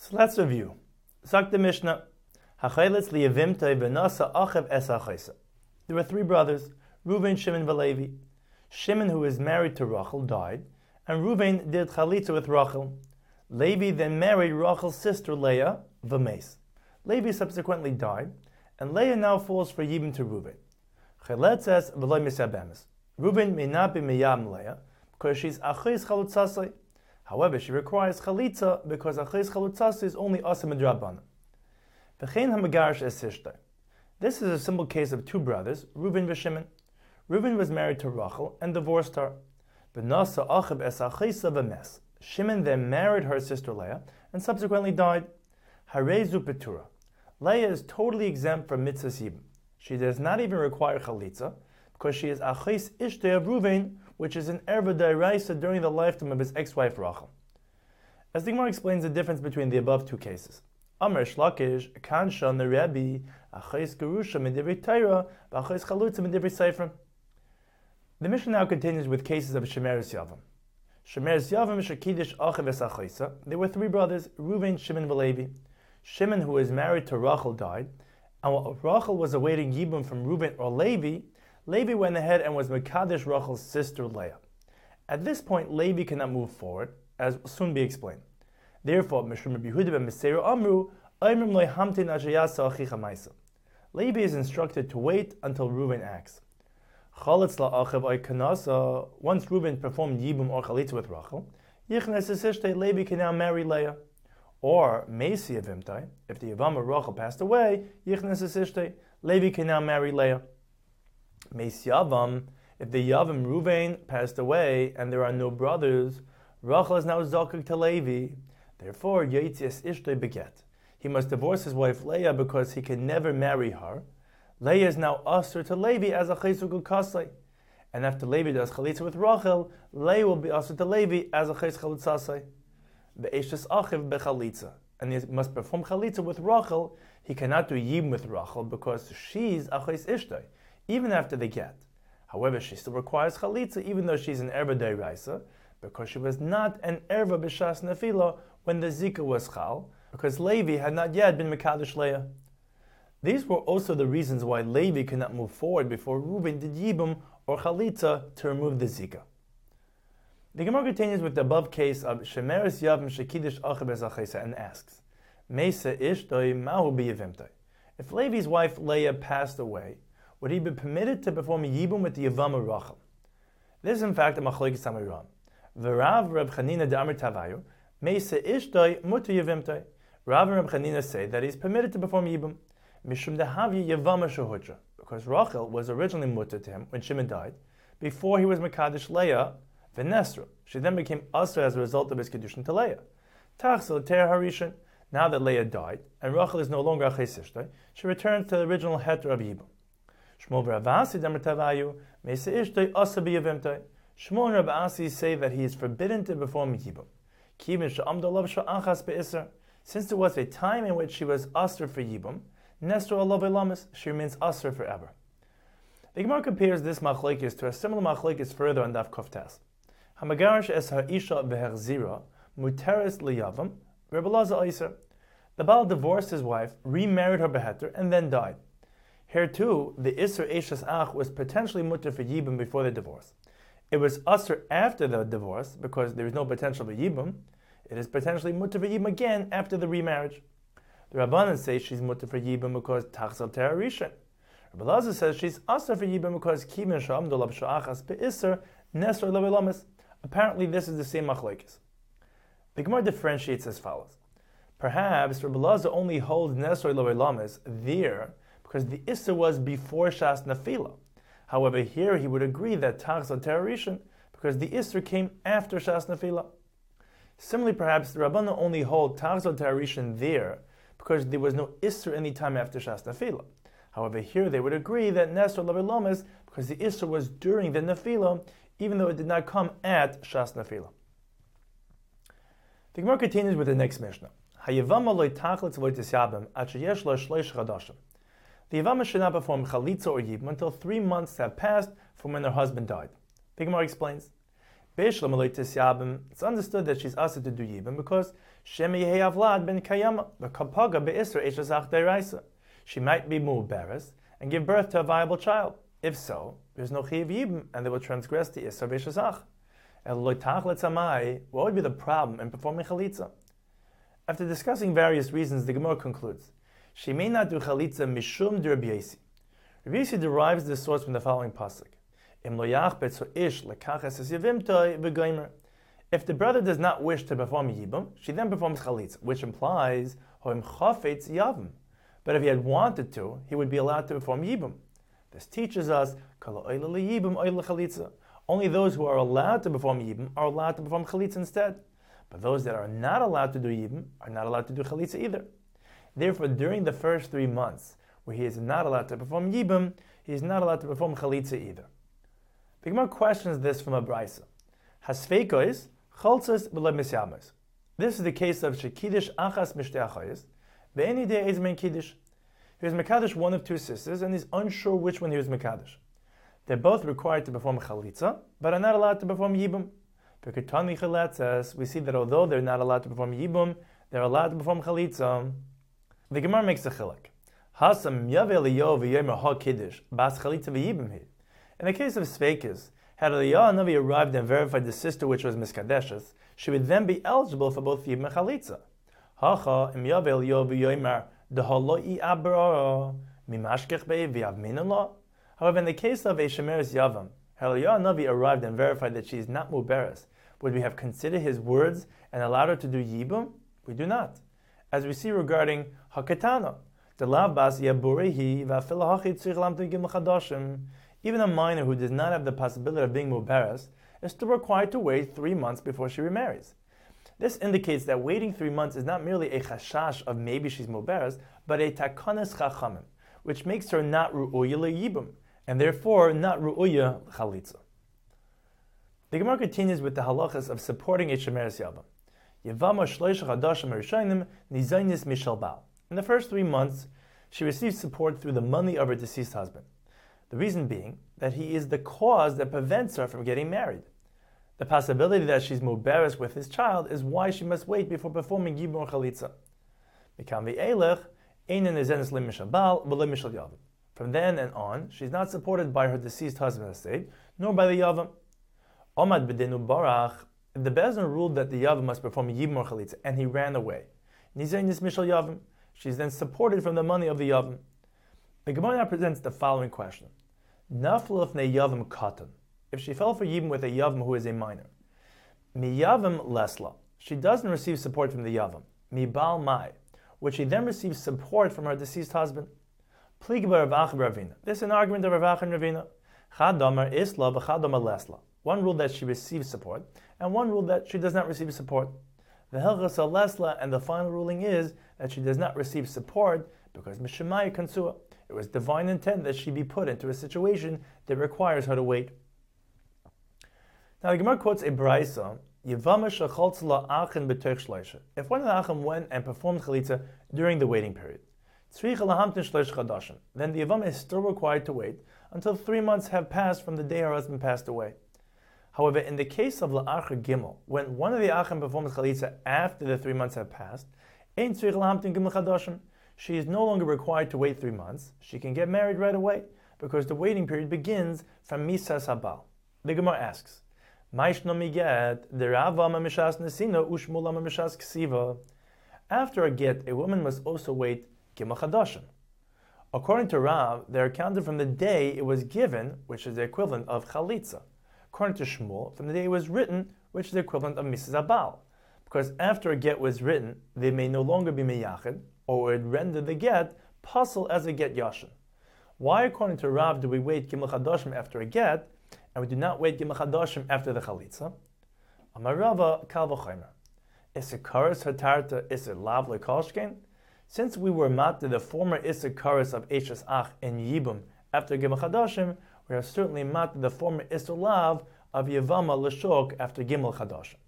So let's review. Zak the Mishnah. Hachayletz liyavimtei v'nasa achev es hachaysa. There were three brothers, Reuven, Shimon, and Levi. Shimon, who was married to Rachel, died, and Reuven did chalitza with Rachel. Levi then married Rachel's sister Leah, v'meis. Levi subsequently died, and Leah now falls for Yibum to Reuven. Chayletz says v'loy misabemis. Reuven may not be miyam Leah because she's achis chalutzasai. However, she requires chalitza because achis chalutzasai is only asa midrabanan. V'chein hamagarish es sishtay. This is a simple case of two brothers, Reuven and Shimon. Reuven was married to Rachel and divorced her. V'nasa achiv es achisa v'mes. Shimon then married her sister Leah and subsequently died. Harezu petura. Leah is totally exempt from mitzvahs yibum. She does not even require chalitza because she is achis ishtay of Reuven, which is an erva d'oraisa during the lifetime of his ex-wife Rachel. As the Gemara explains the difference between the above two cases. Amar Shlakish, Kansha Nerebi, Achais Gerusha Medivri Taira, Achais Chalutza Medivri Seifrim. The Mishnah now continues with cases of Shemeres Yavam. Shemeres Yavam Shakidish Achiv es Achaisa. There were three brothers, Reuven, Shimon, and Levi. Shimon, who was married to Rachel, died, and while Rachel was awaiting Yibum from Reuven or Levi, Levi went ahead and was Mekadesh Rachel's sister Leah. At this point, Levi cannot move forward, as will soon be explained. Therefore, Mishum Yehuda ben Meseira Amru, Aimrim loy hamtin ashayasa achicha maisa. Levi is instructed to wait until Reuven acts. Chalitz la'achav ay kanasa. Once Reuven performed Yibum or Chalitza with Rachel, Yichnes esishtei, Levi can now marry Leah. Or Meisi avimtai, if the Yavam of Rachel passed away, Yichnes esishtei, Levi can now marry Leah. Meisi Yavam, if the Yavam Reuven passed away and there are no brothers, Rachel is now zakuk to Levi. Therefore, Yetzias Ishtay beget. He must divorce his wife Leah because he can never marry her. Leah is now usher to Levi as a chesuk kasei. And after Levi does chalitza with Rachel, Leah will be usher to Levi as a ches chalutzasei. Be'eshes achiv bechalitza. And he must perform chalitza with Rachel. He cannot do yibum with Rachel because she's a ches ishtay, even after the get. However, she still requires chalitza even though she's an erva d'oraisa, because she was not an erva b'shas nefila when the zika was chal, because Levi had not yet been mekadesh Leah. These were also the reasons why Levi could not move forward before Reuven did yibum or chalitza to remove the zika. The Gemara continues with the above case of Shemeres Yavam Shekidish Achiv es Achaisa and asks, Meisa Ishtoi Mahu b'Yevimtoi. If Levi's wife Leah passed away, would he be permitted to perform yibum with the Yavam of Rachel? This is in fact a machlokes Amiram. V'Rav Reb Chanina d'Amar Tavayu, Meisa Ishtoi Mutu Yevimtoi. Rav and Reb Chanina say that he's permitted to perform yibum, Mishum dehavya Yavama Shehutra, because Rachel was originally mutter to him when Shimon died, before he was Mekadesh Leah, V'Nesra. She then became Asra as a result of his Kedushin to Leah. Tachsel Ter Harishan. Now that Leah died, and Rachel is no longer a Chesishtoi, she returns to the original heter of yibum. Shmuel Rav Asi d'Amar Tavayu, Meisa Ishtoi Asa b'Yevimtoi. Shmuel and Rav Asi say that he is forbidden to perform yibum. Since there was a time in which she was asr for yibum, Nestor alav elamis, she remains asr forever. The Gemara compares this machlekes to a similar machlekes further on Daf Koftes. Hamagarish es ha'isha v'herzira muteres liyavam Rebbe Elazar Eiser. The Baal divorced his wife, remarried her beheter, and then died. Here too, the Isser Eishes Ach was potentially mutter for yibum before the divorce. It was asr after the divorce because there is no potential for yibum. It is potentially mutter for yibum again after the remarriage. The Rabbanan say she's mutter for yibum because tachsel terarishan. Rebbe Elazar says she's asr for yibum because kimin sham dolab sha'achas be'isser nesr levelamis. Apparently, this is the same machlekes. The Gemara differentiates as follows. Perhaps Rebbe Elazar only holds nesr levelamis there because the isser was before shas nefila. However, here he would agree that tachsel terarishan because the isser came after shas nefila. Similarly, perhaps the Rabbanan only hold tachzot tarishan there because there was no isser any time after shas nefila. However, here they would agree that nesor lavelomes because the isser was during the nefila, even though it did not come at shas nefila. The Gemara continues with the next Mishnah. Hayavama loy tachlitz v'loy tisyabim at sheyesh lo shleish chadashim. The Yavama should not perform chalitza or yibum until 3 months have passed from when her husband died. The Gemara explains. It's understood that she's asked to do Yibum because Shemi Yehei Avlad ben Kayama, the Kapaga be'Isra Eshazach Deiraisa. She might be Mu'beres and give birth to a viable child. If so, there's no Chiyav Yibum and they will transgress the Isra Eshazach. What would be the problem in performing Chalitza? After discussing various reasons, the Gemara concludes, she may not do Chalitza Mishum de Rabbi Yossi. Rabbi Yossi derives this source from the following pasuk. If the brother does not wish to perform Yibum, she then performs Chalitza, which implies Hoim Chafetz Yavim. But if he had wanted to, he would be allowed to perform Yibum. This teaches us only those who are allowed to perform Yibum are allowed to perform Chalitza instead. But those that are not allowed to do Yibum are not allowed to do Chalitza either. Therefore, during the first 3 months, where he is not allowed to perform Yibum, he is not allowed to perform Chalitza either. The Gemara questions this from a Braisa. Hasfeikois, Cholzos v'lo misyamas. This is the case of Shekidish Achas Mishtei Achayis, Ve'eni de Ezmein Kiddush. He was Mekadosh one of 2 sisters, and he's unsure which one he was Mekadosh. They're both required to perform Chalitza, but are not allowed to perform Yibum. Beketani Chalatzes, we see that although they're not allowed to perform Yibum, they're allowed to perform Chalitza. The Gemara makes a chilek. Hasam Yavel Yo v'Yomer Ha Kiddush, Bas Chalitza v'Yibum he. In the case of Sveikis, had Eliyahu Navi arrived and verified the sister which was Miskadeshes, she would then be eligible for both Yibum and Chalitza. Hacha im Yavel Yo v'Yomer Dehaloi Abra Mimashkech Bei v'Yavminullah. However, in the case of a Shemeres Yavam, Eliyahu Navi arrived and verified that she is not Muberes. Would we have considered his words and allowed her to do Yibum? We do not. As we see regarding Hakatana, the Lavbas Yaburehi Vafilahachi Tzich Lam Tegim Chadashim. Even a minor who does not have the possibility of being Muberes is still required to wait 3 months before she remarries. This indicates that waiting 3 months is not merely a chashash of maybe she's Muberes, but a takanas chachamim, which makes her not ru'uya le'yibum, and therefore not ru'uya chalitza. The Gemara continues with the halachas of supporting a shemeres yavam. Yevama shloisha chadashim erishonim nizaynis mishal bal. In the first 3 months, she receives support through the money of her deceased husband. The reason being that he is the cause that prevents her from getting married. The possibility that she's muberes with his child is why she must wait before performing Yibum or Chalitza. From then and on, she's not supported by her deceased husband's estate, nor by the Yavam. If the Bezdin ruled that the Yavam must perform Yibum or Chalitza, and he ran away, she's then supported from the money of the Yavam. The Gemara now presents the following question. If she fell for Yibum with a Yavam who is a minor, Mi Yavam Lesla, she doesn't receive support from the Yavam, Mi Baal Mai, which she then receives support from her deceased husband. This is an argument of Rav Acha and Ravina. Chadamar Isla v'Chadamar Lesla. One rule that she receives support, and one rule that she does not receive support. The Hilchas Lesla, and the final ruling is that she does not receive support because Mishemaya Kansua. It was divine intent that she be put into a situation that requires her to wait. Now the Gemara quotes a Braisa, if one of the Achim went and performed Chalitza during the waiting period, then the Yavam is still required to wait until 3 months have passed from the day her husband passed away. However, in the case of La'achar Gimel, when one of the Achim performs Chalitza after the 3 months have passed, she is no longer required to wait 3 months. She can get married right away because the waiting period begins from Misas Habal. The Gemara asks, after a get, a woman must also wait Gimel Chadashim. According to Rav, they are counted from the day it was given, which is the equivalent of Chalitza. According to Shmuel, from the day it was written, which is the equivalent of Misas Habal. Because after a get was written, they may no longer be meyachid, or would render the get pasul as a get yashin. Why, according to Rav, do we wait Gimel Chadashim after a get, and we do not wait Gimel Chadashim after the Chalitza? Amar Rava kal v'chomer. Is it karas hatarta? Is it lav lekolshkein? Since we were matter the former Issa karas of Eshes Ach in Yibum after Gimel Chadashim, we are certainly matter the former Issa lav of Yevama l'shok after Gimel Chadashim.